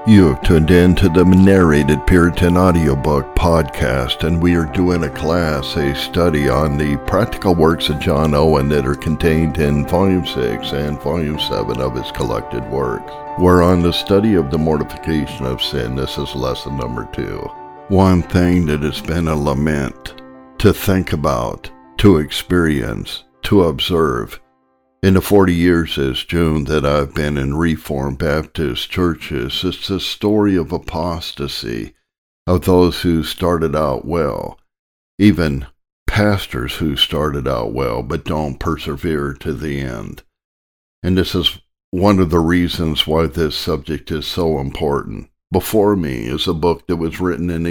You have tuned in to the Narrated Puritan Audiobook Podcast, and we are doing a study on the practical works of John Owen that are contained in Volume 6 and Volume 7 of his collected works. We're on the study of the mortification of sin. This is lesson number 2. One thing that has been a lament to think about, to experience, to observe, in the 40 years this June that I've been in Reformed Baptist churches, it's the story of apostasy, of those who started out well, even pastors who started out well but don't persevere to the end. And this is one of the reasons why this subject is so important. Before me is a book that was written in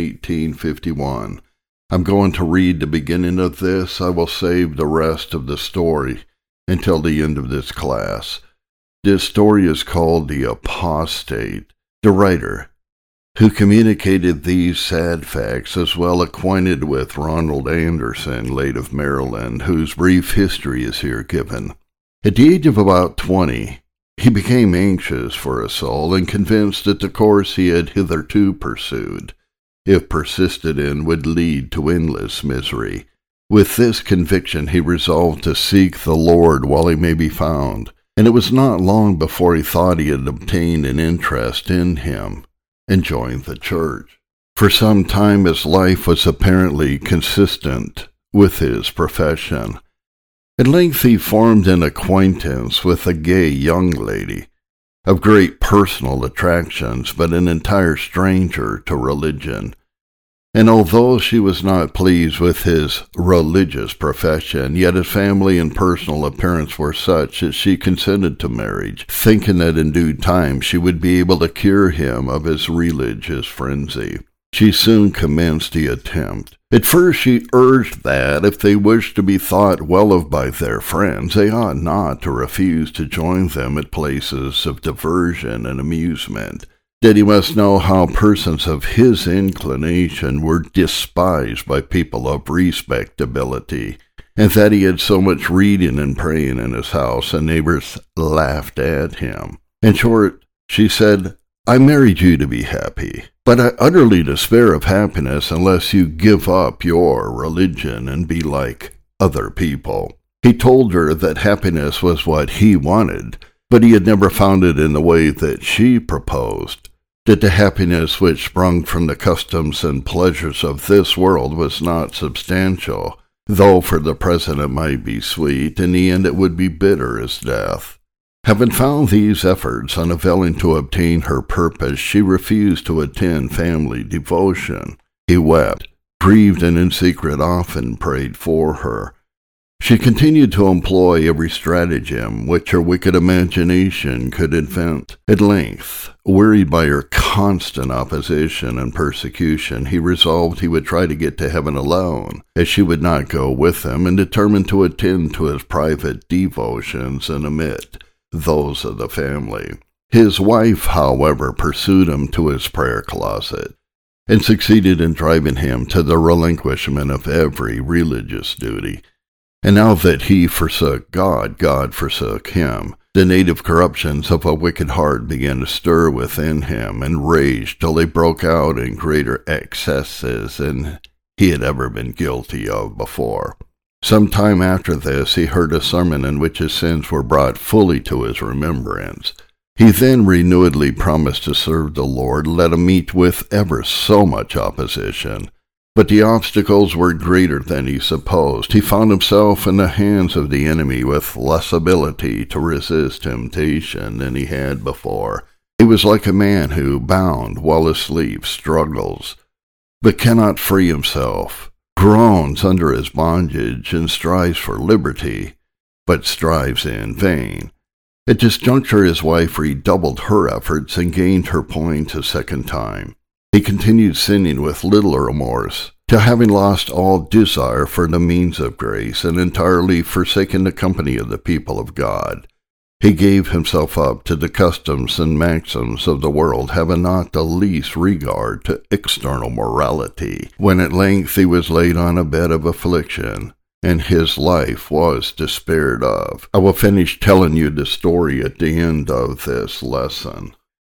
1851. I'm going to read the beginning of this. I will save the rest of the story until the end of this class. This story is called The Apostate. The writer, who communicated these sad facts, is well acquainted with Ronald Anderson, late of Maryland, whose brief history is here given. At the age of about 20, he became anxious for a soul and convinced that the course he had hitherto pursued, if persisted in, would lead to endless misery. With this conviction, he resolved to seek the Lord while he may be found, and it was not long before he thought he had obtained an interest in him and joined the church. For some time his life was apparently consistent with his profession. At length he formed an acquaintance with a gay young lady, of great personal attractions, but an entire stranger to religion. And although she was not pleased with his religious profession, yet his family and personal appearance were such that she consented to marriage, thinking that in due time she would be able to cure him of his religious frenzy. She soon commenced the attempt. At first she urged that, if they wished to be thought well of by their friends, they ought not to refuse to join them at places of diversion and amusement. That he must know how persons of his inclination were despised by people of respectability, and that he had so much reading and praying in his house, and neighbors laughed at him. In short, she said, "I married you to be happy, but I utterly despair of happiness unless you give up your religion and be like other people." He told her that happiness was what he wanted, but he had never found it in the way that she proposed, that the happiness which sprung from the customs and pleasures of this world was not substantial, though for the present it might be sweet, in the end it would be bitter as death. Having found these efforts unavailing to obtain her purpose, she refused to attend family devotion. He wept, grieved, and in secret often prayed for her. She continued to employ every stratagem which her wicked imagination could invent. At length, wearied by her constant opposition and persecution, he resolved he would try to get to heaven alone, as she would not go with him, and determined to attend to his private devotions and omit those of the family. His wife, however, pursued him to his prayer closet, and succeeded in driving him to the relinquishment of every religious duty. And now that he forsook God, God forsook him. The native corruptions of a wicked heart began to stir within him, and raged till they broke out in greater excesses than he had ever been guilty of before. Some time after this he heard a sermon in which his sins were brought fully to his remembrance. He then renewedly promised to serve the Lord, let him meet with ever so much opposition. But the obstacles were greater than he supposed. He found himself in the hands of the enemy with less ability to resist temptation than he had before. He was like a man who, bound while asleep, struggles, but cannot free himself, groans under his bondage, and strives for liberty, but strives in vain. At this juncture his wife redoubled her efforts and gained her point a second time. He continued sinning with little remorse, till having lost all desire for the means of grace, and entirely forsaken the company of the people of God, he gave himself up to the customs and maxims of the world, having not the least regard to external morality. When at length he was laid on a bed of affliction, and his life was despaired of. I will finish telling you the story at the end of this lesson.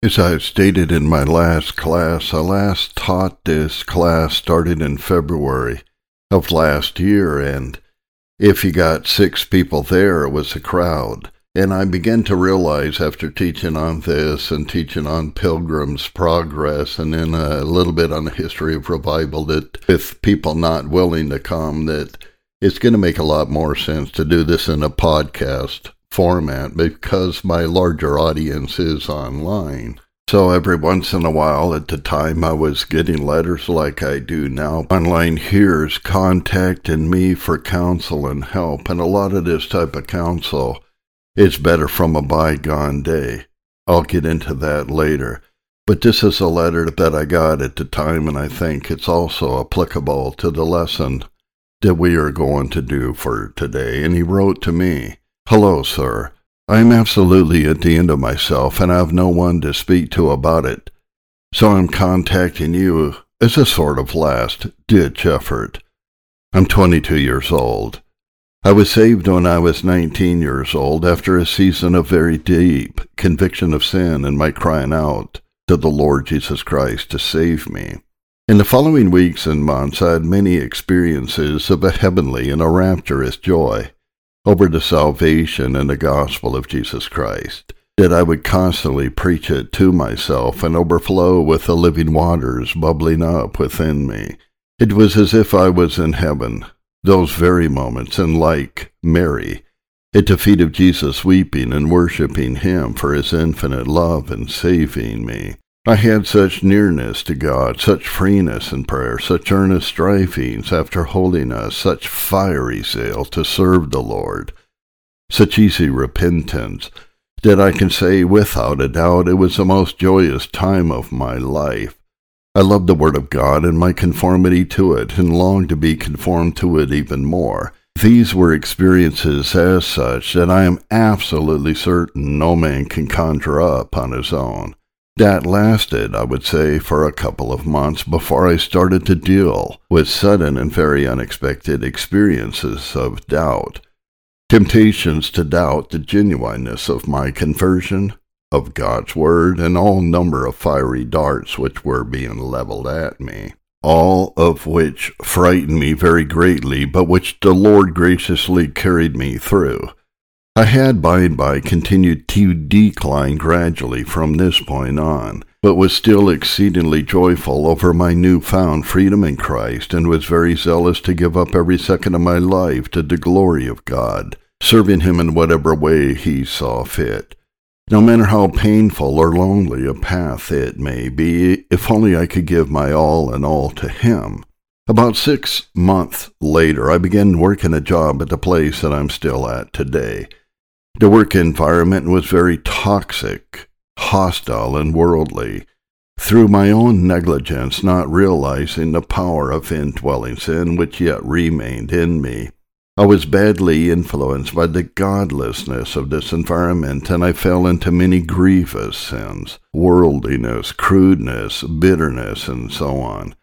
As I stated in my last class, I last taught this class started in February of last year, and if you got 6 people there, it was a crowd. And I began to realize after teaching on this and teaching on Pilgrim's Progress and then a little bit on the history of revival, that with people not willing to come, that it's going to make a lot more sense to do this in a podcast format because my larger audience is online. So every once in a while, at the time I was getting letters like I do now, online hearers contacting me for counsel and help, and a lot of this type of counsel is better from a bygone day. I'll get into that later. But this is a letter that I got at the time, and I think it's also applicable to the lesson that we are going to do for today. And he wrote to me, "Hello, sir. I am absolutely at the end of myself, and I have no one to speak to about it. So I'm contacting you as a sort of last-ditch effort. I'm 22 years old. I was saved when I was 19 years old after a season of very deep conviction of sin and my crying out to the Lord Jesus Christ to save me. In the following weeks and months, I had many experiences of a heavenly and a rapturous joy over the salvation and the gospel of Jesus Christ, that I would constantly preach it to myself and overflow with the living waters bubbling up within me. It was as if I was in heaven, those very moments, and like Mary, at the feet of Jesus weeping and worshiping him for his infinite love and saving me. I had such nearness to God, such freeness in prayer, such earnest strivings after holiness, such fiery zeal to serve the Lord, such easy repentance, that I can say without a doubt it was the most joyous time of my life. I loved the Word of God and my conformity to it, and longed to be conformed to it even more. These were experiences as such that I am absolutely certain no man can conjure up on his own. That lasted, I would say, for a couple of months before I started to deal with sudden and very unexpected experiences of doubt. Temptations to doubt the genuineness of my conversion, of God's Word, and all number of fiery darts which were being leveled at me, all of which frightened me very greatly, but which the Lord graciously carried me through. I had by and by continued to decline gradually from this point on, but was still exceedingly joyful over my newfound freedom in Christ, and was very zealous to give up every second of my life to the glory of God, serving him in whatever way he saw fit. No matter how painful or lonely a path it may be, if only I could give my all and all to him. About 6 months later, I began working a job at the place that I'm still at today. The work environment was very toxic, hostile, and worldly. Through my own negligence, not realizing the power of indwelling sin which yet remained in me, I was badly influenced by the godlessness of this environment, and I fell into many grievous sins, worldliness, crudeness, bitterness, and so on.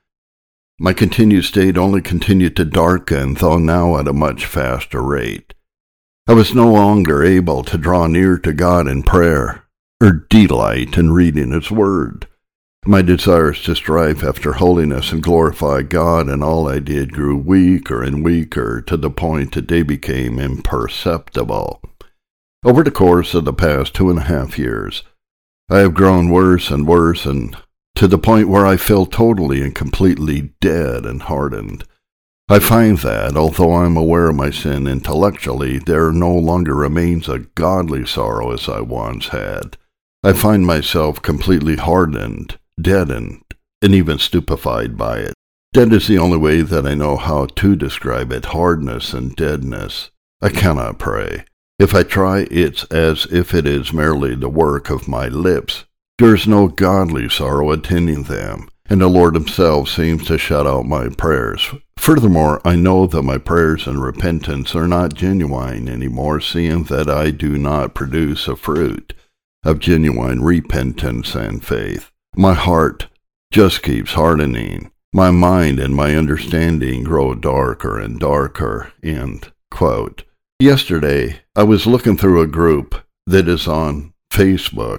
My continued state only continued to darken, though now at a much faster rate. I was no longer able to draw near to God in prayer, or delight in reading his word. My desires to strive after holiness and glorify God in all I did grew weaker and weaker, to the point that they became imperceptible. Over the course of the past 2.5 years, I have grown worse and worse, and to the point where I feel totally and completely dead and hardened. I find that, although I am aware of my sin intellectually, there no longer remains a godly sorrow as I once had. I find myself completely hardened, deadened, and even stupefied by it. That is the only way that I know how to describe it, hardness and deadness. I cannot pray. If I try, it's as if it is merely the work of my lips. There is no godly sorrow attending them, and the Lord himself seems to shut out my prayers. Furthermore, I know that my prayers and repentance are not genuine anymore, seeing that I do not produce a fruit of genuine repentance and faith. My heart just keeps hardening. My mind and my understanding grow darker and darker." End quote. Yesterday, I was looking through a group that is on Facebook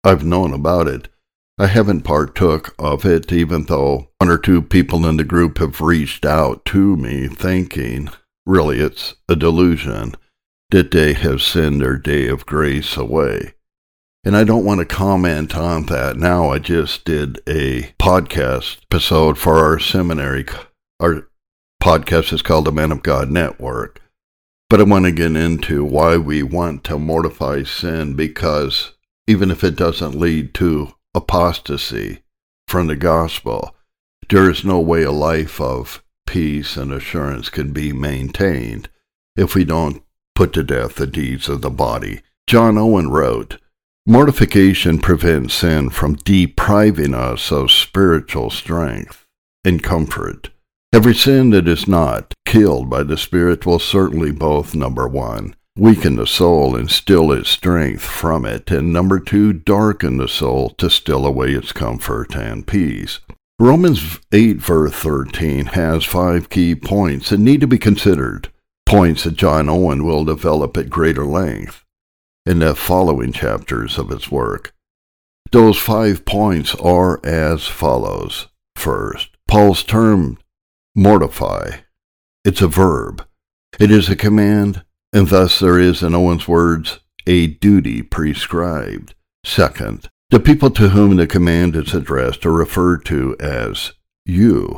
I've known about it. I haven't partook of it, even though one or two people in the group have reached out to me thinking, really it's a delusion, that they have sinned their day of grace away. And I don't want to comment on that now. I just did a podcast episode for our seminary. Our podcast is called the Man of God Network. But I want to get into why we want to mortify sin, because even if it doesn't lead to apostasy from the gospel, there is no way a life of peace and assurance can be maintained if we don't put to death the deeds of the body. John Owen wrote, "Mortification prevents sin from depriving us of spiritual strength and comfort. Every sin that is not killed by the Spirit will certainly both, number one, weaken the soul and still its strength from it, and number two, darken the soul to still away its comfort and peace." Romans 8 verse 13 has 5 key points that need to be considered, points that John Owen will develop at greater length in the following chapters of his work. Those 5 points are as follows. First, Paul's term mortify. It's a verb. It is a command, and thus there is, in Owen's words, a duty prescribed. Second, the people to whom the command is addressed are referred to as you.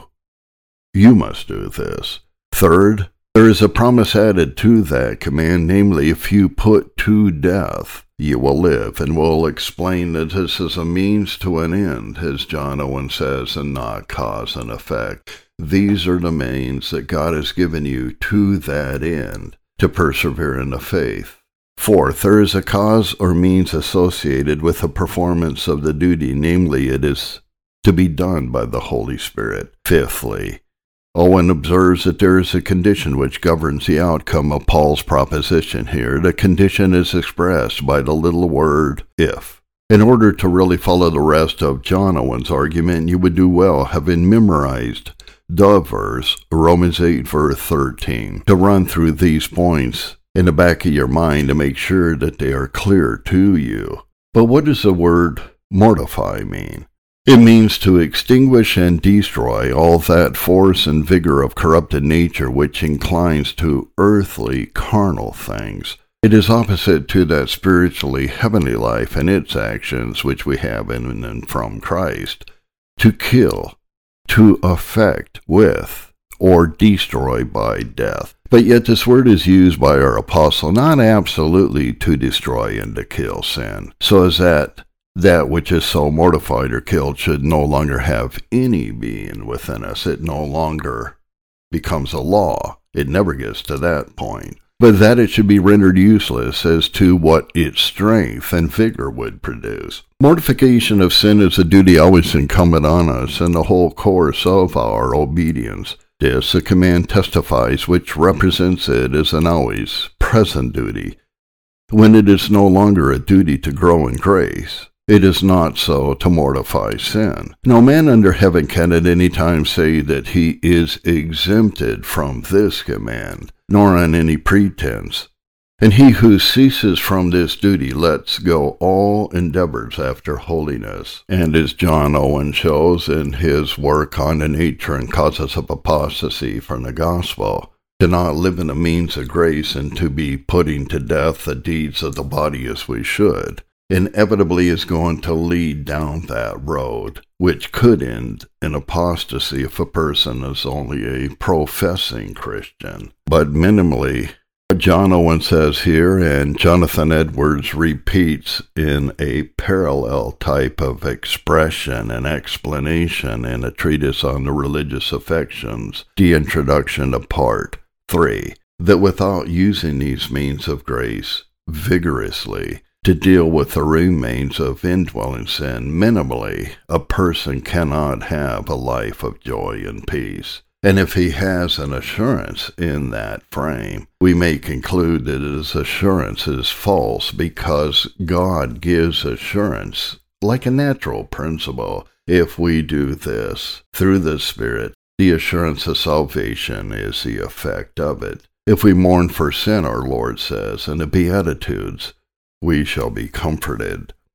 You must do this. Third, there is a promise added to that command, namely, if you put to death, you will live, and we'll explain that this is a means to an end, as John Owen says, and not cause and effect. These are the means that God has given you to that end, to persevere in the faith. Fourth, there is a cause or means associated with the performance of the duty, namely, it is to be done by the Holy Spirit. Fifthly, Owen observes that there is a condition which governs the outcome of Paul's proposition here. The condition is expressed by the little word if. In order to really follow the rest of John Owen's argument, you would do well having memorized the verse, Romans 8 verse 13, to run through these points in the back of your mind to make sure that they are clear to you. But what does the word mortify mean? It means to extinguish and destroy all that force and vigor of corrupted nature which inclines to earthly, carnal things. It is opposite to that spiritually heavenly life and its actions which we have in and from Christ. To kill, to affect with, or destroy by death. But yet this word is used by our apostle not absolutely to destroy and to kill sin, so as that which is so mortified or killed should no longer have any being within us. It no longer becomes a law. It never gets to that point. But that it should be rendered useless as to what its strength and vigor would produce. Mortification of sin is a duty always incumbent on us in the whole course of our obedience. This, the command testifies, which represents it as an always present duty. When it is no longer a duty to grow in grace, it is not so to mortify sin. No man under heaven can at any time say that he is exempted from this command, nor on any pretense. And he who ceases from this duty lets go all endeavors after holiness. And as John Owen shows in his work on the nature and causes of apostasy from the gospel, to not live in the means of grace and to be putting to death the deeds of the body as we should, inevitably is going to lead down that road, which could end in apostasy if a person is only a professing Christian. But minimally, what John Owen says here, and Jonathan Edwards repeats in a parallel type of expression and explanation in a treatise on the religious affections, the introduction to Part 3, that without using these means of grace vigorously to deal with the remains of indwelling sin, minimally, a person cannot have a life of joy and peace. And if he has an assurance in that frame, we may conclude that his assurance is false, because God gives assurance like a natural principle. If we do this through the Spirit, the assurance of salvation is the effect of it. If we mourn for sin, our Lord says in the Beatitudes, we shall be comforted.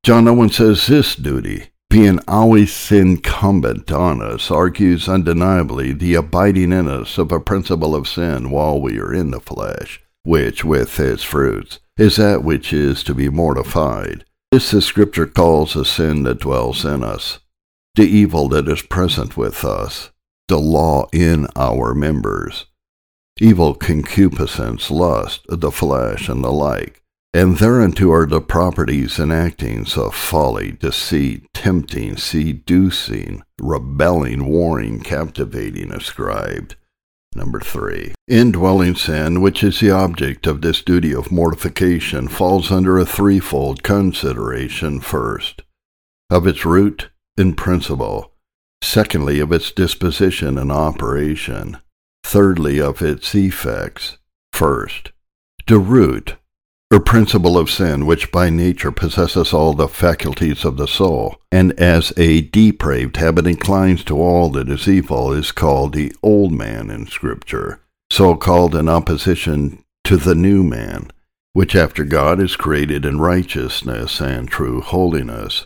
John Owen says this duty, being always incumbent on us, argues undeniably the abiding in us of a principle of sin while we are in the flesh, which, with its fruits, is that which is to be mortified. This the Scripture calls a sin that dwells in us, the evil that is present with us, the law in our members, evil concupiscence, lust of the flesh, and the like. And thereunto are the properties and actings of folly, deceit, tempting, seducing, rebelling, warring, captivating, ascribed. Number 3. Indwelling sin, which is the object of this duty of mortification, falls under a threefold consideration. First, of its root and principle. Secondly, of its disposition and operation. Thirdly, of its effects. First, the root, or principle of sin, which by nature possesses all the faculties of the soul, and as a depraved habit inclines to all that is evil, is called the old man in Scripture, so called in opposition to the new man, which after God is created in righteousness and true holiness.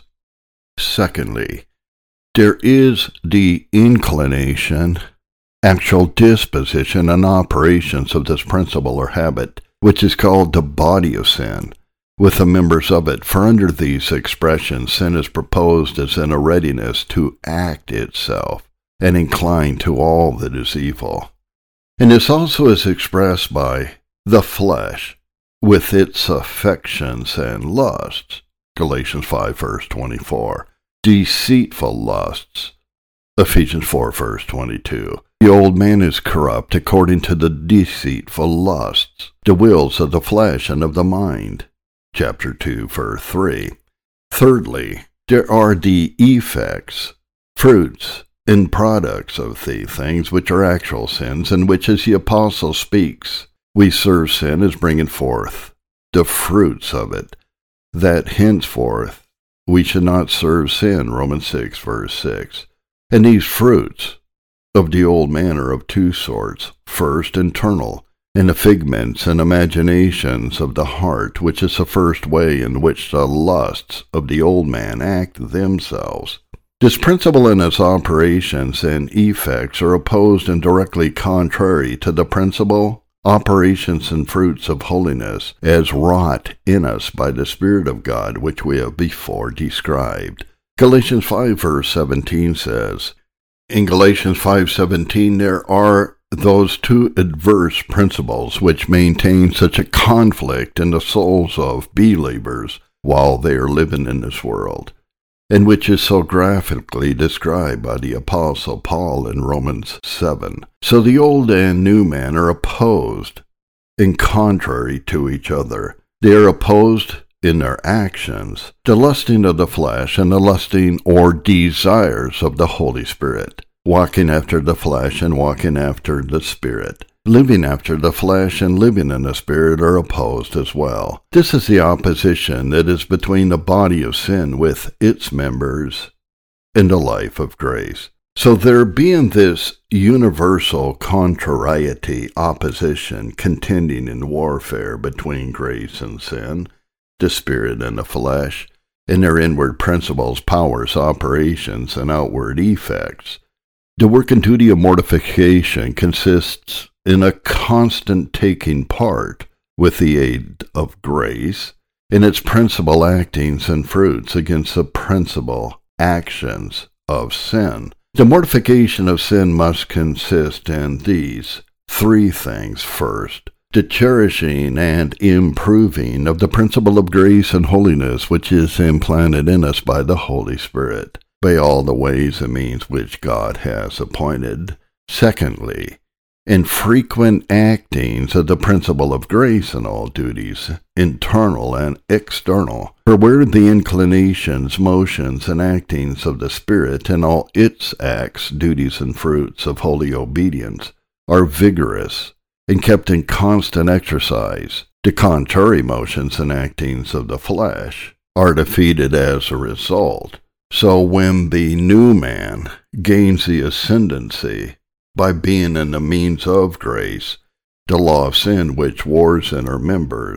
Secondly, there is the inclination, actual disposition, and operations of this principle or habit, which is called the body of sin, with the members of it. For under these expressions sin is proposed as in a readiness to act itself, and incline to all that is evil. And this also is expressed by the flesh, with its affections and lusts. Galatians 5, verse 24. Deceitful lusts. Ephesians 4, verse 22. The old man is corrupt according to the deceitful lusts, the wills of the flesh and of the mind. Chapter 2, verse 3. Thirdly, there are the effects, fruits, and products of the things which are actual sins, and which, as the apostle speaks, we serve sin as bringing forth the fruits of it, that henceforth we should not serve sin. Romans 6, verse 6. And these fruits of the old man are of two sorts. First, internal, and the figments and imaginations of the heart, which is the first way in which the lusts of the old man act themselves. This principle and its operations and effects are opposed and directly contrary to the principle, operations, and fruits of holiness as wrought in us by the Spirit of God, which we have before described. Galatians 5, verse 17 says, in Galatians 5:17, there are those two adverse principles which maintain such a conflict in the souls of believers while they are living in this world, and which is so graphically described by the Apostle Paul in Romans 7. So the old and new man are opposed and contrary to each other. They are opposed in their actions, the lusting of the flesh and the lusting or desires of the Holy Spirit, walking after the flesh and walking after the Spirit. Living after the flesh and living in the Spirit are opposed as well. This is the opposition that is between the body of sin with its members and the life of grace. So there being this universal contrariety, opposition, contending in warfare between grace and sin, the Spirit and the flesh, in their inward principles, powers, operations, and outward effects, the work and duty of mortification consists in a constant taking part, with the aid of grace, in its principal actings and fruits against the principal actions of sin. The mortification of sin must consist in these three things. First, the cherishing and improving of the principle of grace and holiness which is implanted in us by the Holy Spirit, by all the ways and means which God has appointed. Secondly, in frequent actings of the principle of grace in all duties, internal and external. For where the inclinations, motions, and actings of the Spirit in all its acts, duties, and fruits of holy obedience are vigorous and kept in constant exercise, the contrary motions and actings of the flesh are defeated as a result. So when the new man gains the ascendancy by being in the means of grace, the law of sin which wars in our members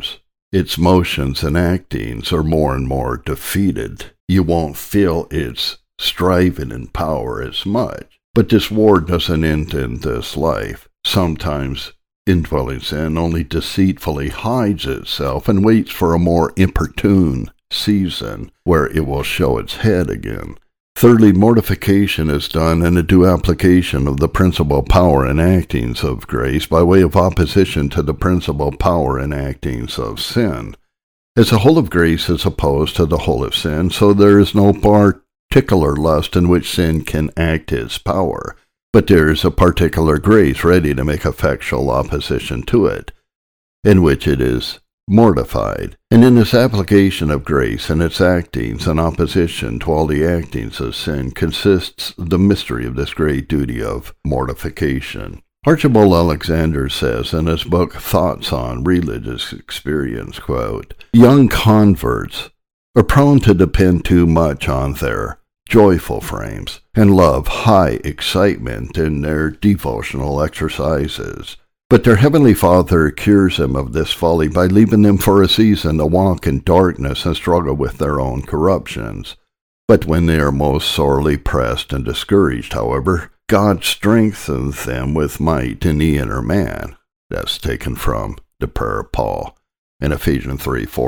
its motions and actings are more and more defeated. You won't feel its striving and power as much. But this war doesn't end in this life. Sometimes indwelling sin only deceitfully hides itself and waits for a more opportune season where it will show its head again. Thirdly, mortification is done in a due application of the principal power and actings of grace by way of opposition to the principal power and actings of sin. As the whole of grace is opposed to the whole of sin, so there is no particular lust in which sin can act its power, but there is a particular grace ready to make effectual opposition to it, in which it is mortified. And in this application of grace and its actings in opposition to all the actings of sin consists the mystery of this great duty of mortification. Archibald Alexander says in his book Thoughts on Religious Experience, quote, "Young converts are prone to depend too much on their joyful frames and love high excitement in their devotional exercises. But their Heavenly Father cures them of this folly by leaving them for a season to walk in darkness and struggle with their own corruptions. But when they are most sorely pressed and discouraged, however, God strengthens them with might in the inner man." That's taken from the prayer of Paul in Ephesians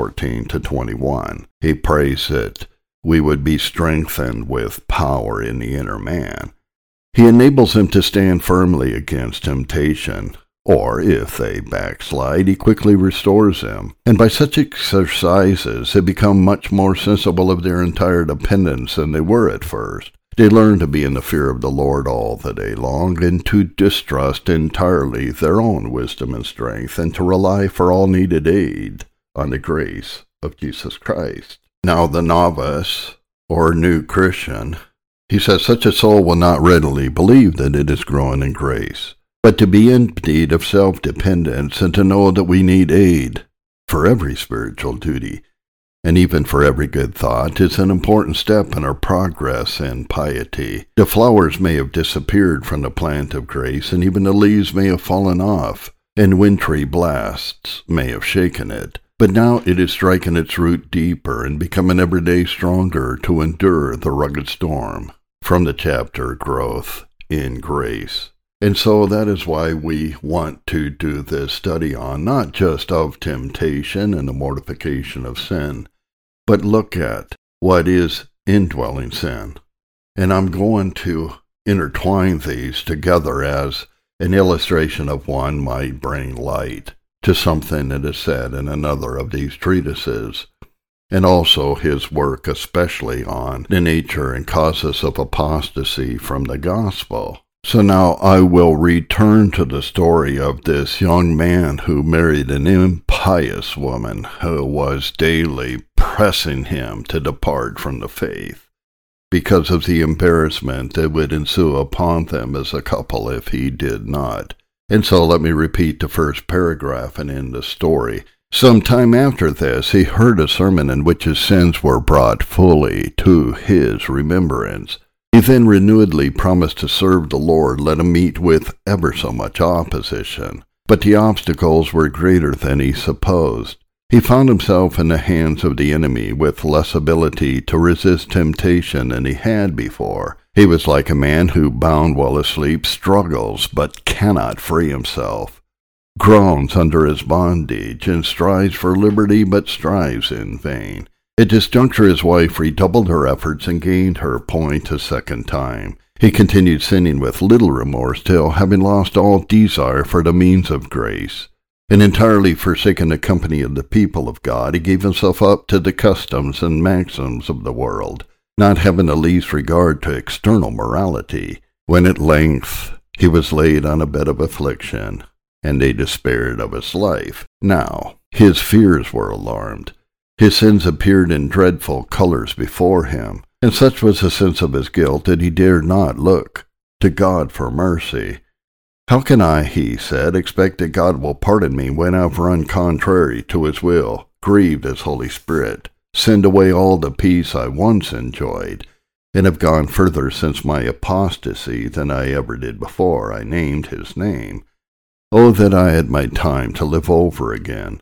3:14-21. He prays that we would be strengthened with power in the inner man. He enables them to stand firmly against temptation, or if they backslide, he quickly restores them. And by such exercises, they become much more sensible of their entire dependence than they were at first. They learn to be in the fear of the Lord all the day long, and to distrust entirely their own wisdom and strength, and to rely for all needed aid on the grace of Jesus Christ. Now the novice, or new Christian, he says such a soul will not readily believe that it is growing in grace. But to be in need of self-dependence and to know that we need aid for every spiritual duty and even for every good thought is an important step in our progress in piety. The flowers may have disappeared from the plant of grace, and even the leaves may have fallen off, and wintry blasts may have shaken it. But now it is striking its root deeper and becoming every day stronger to endure the rugged storm. From the chapter Growth in Grace. And so that is why we want to do this study on not just of temptation and the mortification of sin, but look at what is indwelling sin. And I'm going to intertwine these together as an illustration of one might bring light to something that is said in another of these treatises, and also his work especially on the nature and causes of apostasy from the gospel. So now I will return to the story of this young man who married an impious woman who was daily pressing him to depart from the faith because of the embarrassment that would ensue upon them as a couple if he did not. And so let me repeat the first paragraph and end the story. Some time after this, he heard a sermon in which his sins were brought fully to his remembrance. He then renewedly promised to serve the Lord, let him meet with ever so much opposition. But the obstacles were greater than he supposed. He found himself in the hands of the enemy with less ability to resist temptation than he had before. He was like a man who, bound while asleep, struggles but cannot free himself, groans under his bondage, and strives for liberty but strives in vain. At this juncture his wife redoubled her efforts and gained her point a second time. He continued sinning with little remorse till, having lost all desire for the means of grace, and entirely forsaken the company of the people of God, he gave himself up to the customs and maxims of the world, not having the least regard to external morality. When at length he was laid on a bed of affliction, and they despaired of his life. Now his fears were alarmed. His sins appeared in dreadful colors before him, and such was the sense of his guilt that he dared not look to God for mercy. "How can I," he said, "expect that God will pardon me when I've run contrary to his will, grieved his Holy Spirit, sinned away all the peace I once enjoyed, and have gone further since my apostasy than I ever did before I named his name? Oh, that I had my time to live over again!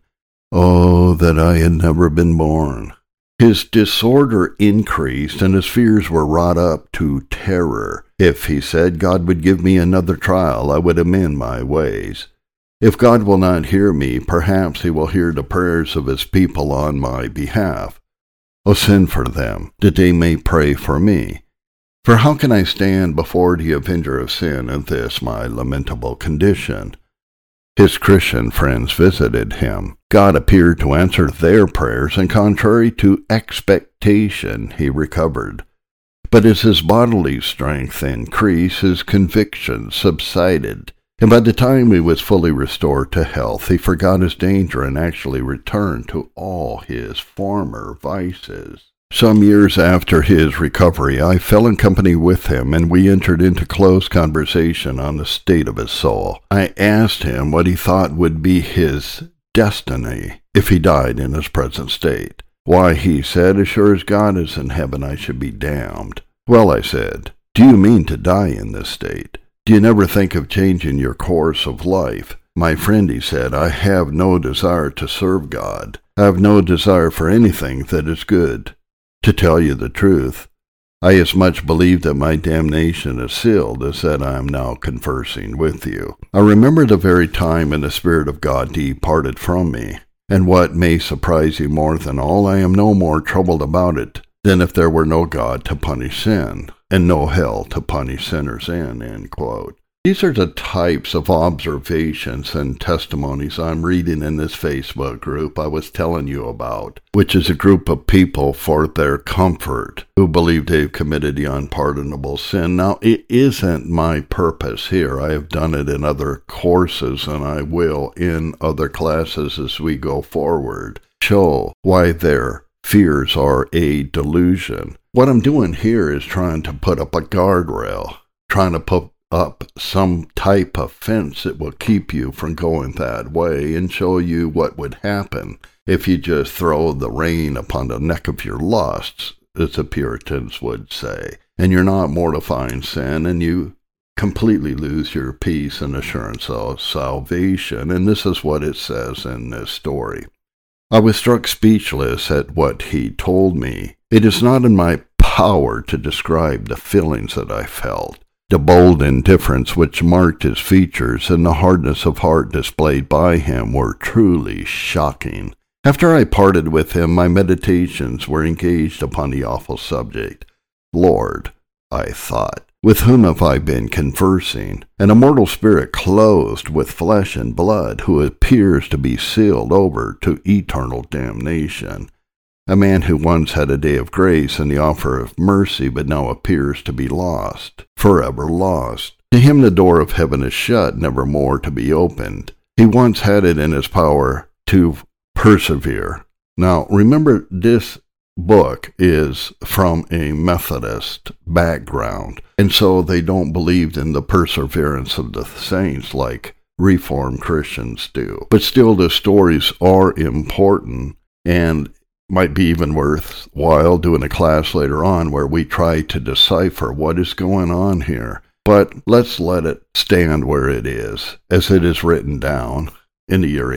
Oh, that I had never been born. His disorder increased, and his fears were wrought up to terror. If, he said, God would give me another trial, I would amend my ways. If God will not hear me, perhaps he will hear the prayers of his people on my behalf. O send for them, that they may pray for me. For how can I stand before the avenger of sin in this my lamentable condition? His Christian friends visited him. God appeared to answer their prayers, and contrary to expectation, he recovered. But as his bodily strength increased, his conviction subsided, and by the time he was fully restored to health, he forgot his danger and actually returned to all his former vices. Some years after his recovery, I fell in company with him, and we entered into close conversation on the state of his soul. I asked him what he thought would be his destiny if he died in his present state. Why, he said, as sure as God is in heaven, I should be damned. Well, I said, do you mean to die in this state? Do you never think of changing your course of life? My friend, he said, I have no desire to serve God. I have no desire for anything that is good. To tell you the truth, I as much believe that my damnation is sealed as that I am now conversing with you. I remember the very time when the Spirit of God departed from me, and what may surprise you more than all, I am no more troubled about it than if there were no God to punish sin, and no hell to punish sinners in, end quote. These are the types of observations and testimonies I'm reading in this Facebook group I was telling you about, which is a group of people for their comfort who believe they've committed the unpardonable sin. Now, it isn't my purpose here. I have done it in other courses, and I will in other classes as we go forward, show why their fears are a delusion. What I'm doing here is trying to put up a guardrail, trying to put up some type of fence that will keep you from going that way, and show you what would happen if you just throw the rein upon the neck of your lusts, as the Puritans would say, and you're not mortifying sin, and you completely lose your peace and assurance of salvation. And this is what it says in this story. I was struck speechless at what he told me. It is not in my power to describe the feelings that I felt. The bold indifference which marked his features and the hardness of heart displayed by him were truly shocking. After I parted with him, my meditations were engaged upon the awful subject. Lord, I thought, with whom have I been conversing? An immortal spirit clothed with flesh and blood, who appears to be sealed over to eternal damnation. A man who once had a day of grace and the offer of mercy, but now appears to be lost, forever lost. To him the door of heaven is shut, never more to be opened. He once had it in his power to persevere. Now, remember, this book is from a Methodist background, and so they don't believe in the perseverance of the saints like Reformed Christians do. But still, the stories are important, and might be even worthwhile doing a class later on where we try to decipher what is going on here. But let's let it stand where it is, as it is written down in the year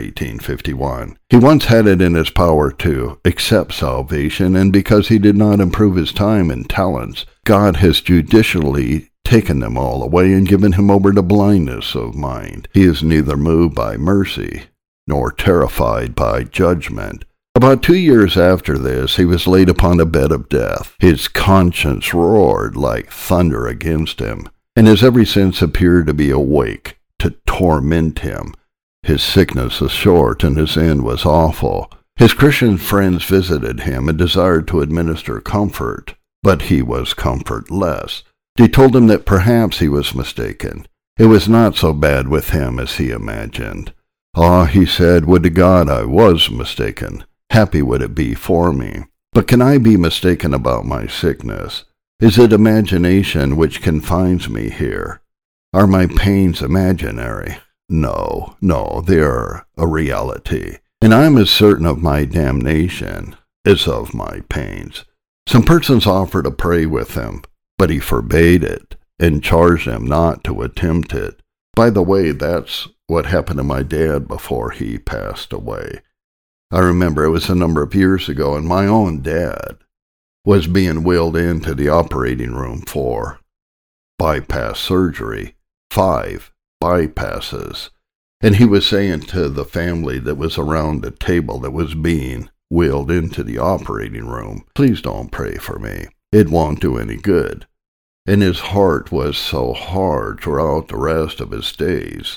1851. He once had it in his power to accept salvation, and because he did not improve his time and talents, God has judicially taken them all away and given him over to blindness of mind. He is neither moved by mercy nor terrified by judgment. About 2 years after this, he was laid upon a bed of death. His conscience roared like thunder against him, and has ever since appeared to be awake to torment him. His sickness was short, and his end was awful. His Christian friends visited him and desired to administer comfort, but he was comfortless. They told him that perhaps he was mistaken. It was not so bad with him as he imagined. Ah, he said, would to God I was mistaken. Happy would it be for me. But can I be mistaken about my sickness? Is it imagination which confines me here? Are my pains imaginary? No, they are a reality, and I am as certain of my damnation as of my pains. Some persons offered to pray with him, but he forbade it, and charged them not to attempt it. By the way, that's what happened to my dad before he passed away. I remember it was a number of years ago, and my own dad was being wheeled into the operating room for bypass surgery, 5 bypasses. And he was saying to the family that was around the table that was being wheeled into the operating room, please don't pray for me. It won't do any good. And his heart was so hard throughout the rest of his days.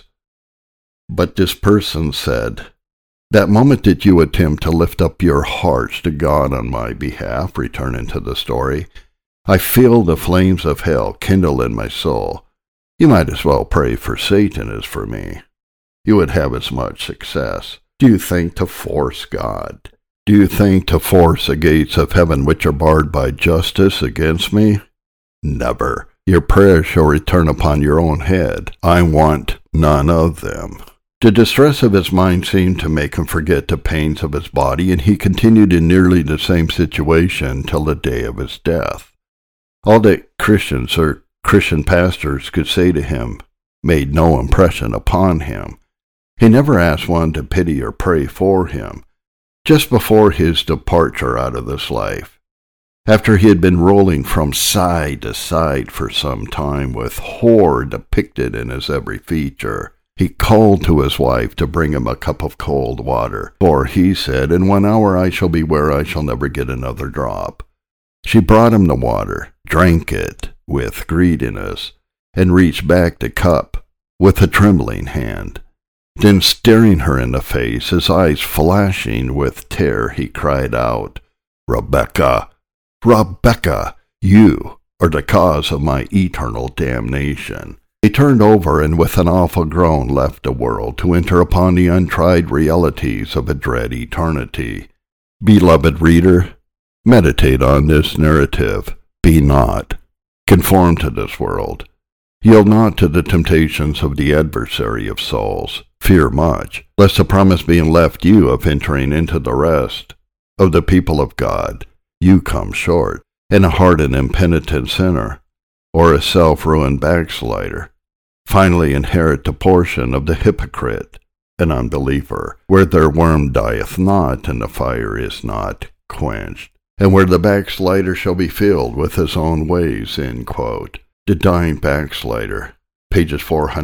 But this person said, that moment that you attempt to lift up your hearts to God on my behalf, returning to the story, I feel the flames of hell kindle in my soul. You might as well pray for Satan as for me. You would have as much success. Do you think to force God? Do you think to force the gates of heaven which are barred by justice against me? Never. Your prayers shall return upon your own head. I want none of them. The distress of his mind seemed to make him forget the pains of his body, and he continued in nearly the same situation till the day of his death. All that Christians or Christian pastors could say to him made no impression upon him. He never asked one to pity or pray for him. Just before his departure out of this life, after he had been rolling from side to side for some time with horror depicted in his every feature, he called to his wife to bring him a cup of cold water, for he said, in 1 hour I shall be where I shall never get another drop. She brought him the water, drank it with greediness, and reached back the cup with a trembling hand. Then, staring her in the face, his eyes flashing with terror, he cried out, Rebecca, Rebecca, you are the cause of my eternal damnation. He turned over and with an awful groan left the world to enter upon the untried realities of a dread eternity. Beloved reader, meditate on this narrative. Be not conformed to this world. Yield not to the temptations of the adversary of souls. Fear much, lest the promise being left you of entering into the rest of the people of God, you come short, and a hardened impenitent sinner, or a self-ruined backslider, finally inherit the portion of the hypocrite and unbeliever, where their worm dieth not, and the fire is not quenched, and where the backslider shall be filled with his own ways, end quote. The Dying Backslider, pages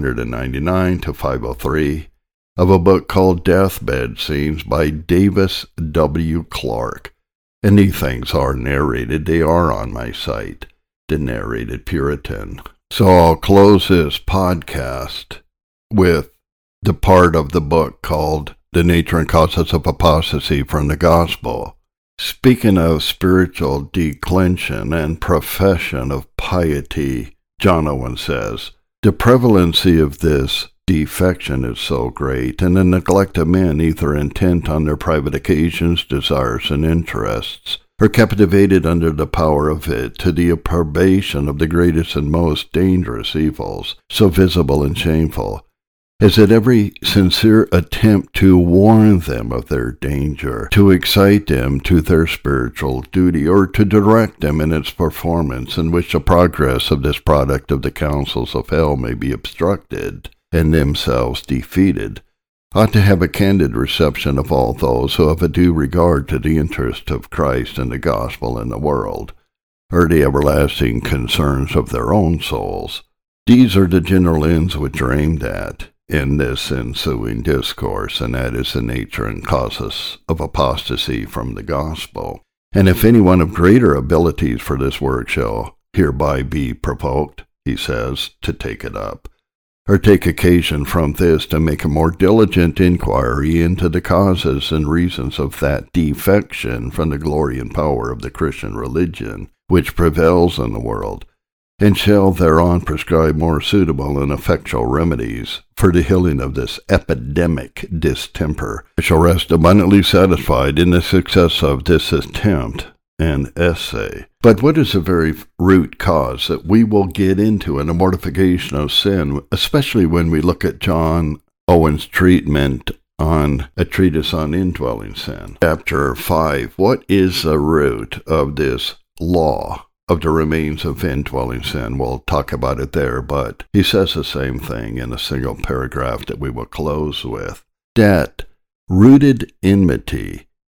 499 to 503, of a book called Deathbed Scenes by Davis W. Clark. And these things are narrated. They are on my site, The Narrated Puritan. So I'll close this podcast with the part of the book called The Nature and Causes of Apostasy from the Gospel. Speaking of spiritual declension and profession of piety, John Owen says, the prevalency of this defection is so great, and the neglect of men either intent on their private occasions, desires, and interests, or captivated under the power of it to the approbation of the greatest and most dangerous evils, so visible and shameful, as that every sincere attempt to warn them of their danger, to excite them to their spiritual duty, or to direct them in its performance, in which the progress of this product of the counsels of hell may be obstructed, and themselves defeated, ought to have a candid reception of all those who have a due regard to the interest of Christ and the gospel in the world, or the everlasting concerns of their own souls. These are the general ends which are aimed at in this ensuing discourse, and that is the nature and causes of apostasy from the gospel. And if any one of greater abilities for this work shall hereby be provoked, he says, to take it up, or take occasion from this to make a more diligent inquiry into the causes and reasons of that defection from the glory and power of the Christian religion which prevails in the world, and shall thereon prescribe more suitable and effectual remedies for the healing of this epidemic distemper, I shall rest abundantly satisfied in the success of this attempt and essay. But what is the very root cause that we will get into in the mortification of sin, especially when we look at John Owen's treatment on a treatise on indwelling sin? Chapter 5, what is the root of this law of the remains of indwelling sin? We'll talk about it there, but he says the same thing in a single paragraph that we will close with. That rooted enmity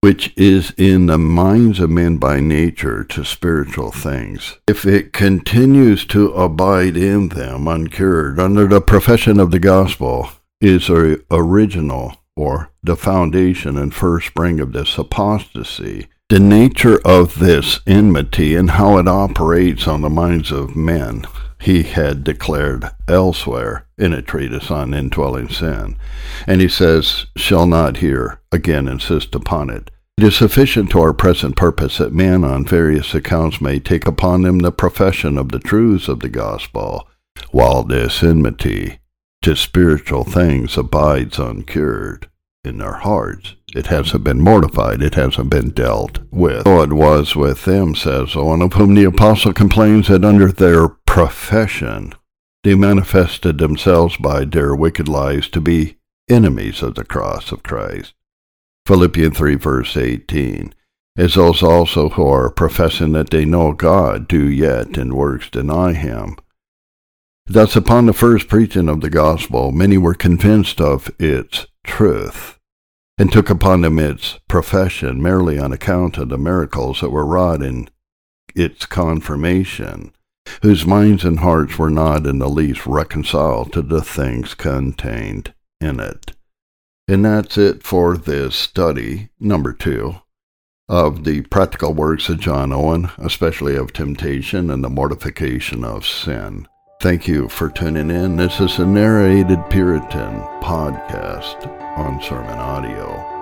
which is in the minds of men by nature to spiritual things, if it continues to abide in them uncured under the profession of the gospel, is the original or the foundation and first spring of this apostasy. The nature of this enmity and how it operates on the minds of men, he had declared elsewhere in a treatise on indwelling sin. And he says, shall not here again insist upon it. It is sufficient to our present purpose that men on various accounts may take upon them the profession of the truths of the gospel, while this enmity to spiritual things abides uncured in their hearts. It hasn't been mortified, it hasn't been dealt with. So it was with them, says one of whom the apostle complains that under their profession they manifested themselves by their wicked lives to be enemies of the cross of Christ. Philippians 3 verse 18. As those also who are professing that they know God do yet in works deny him. Thus upon the first preaching of the gospel many were convinced of its truth, and took upon them its profession merely on account of the miracles that were wrought in its confirmation, whose minds and hearts were not in the least reconciled to the things contained in it. And that's it for this study, number 2, of the practical works of John Owen, especially of temptation and the mortification of sin. Thank you for tuning in. This is a narrated Puritan podcast on Sermon Audio.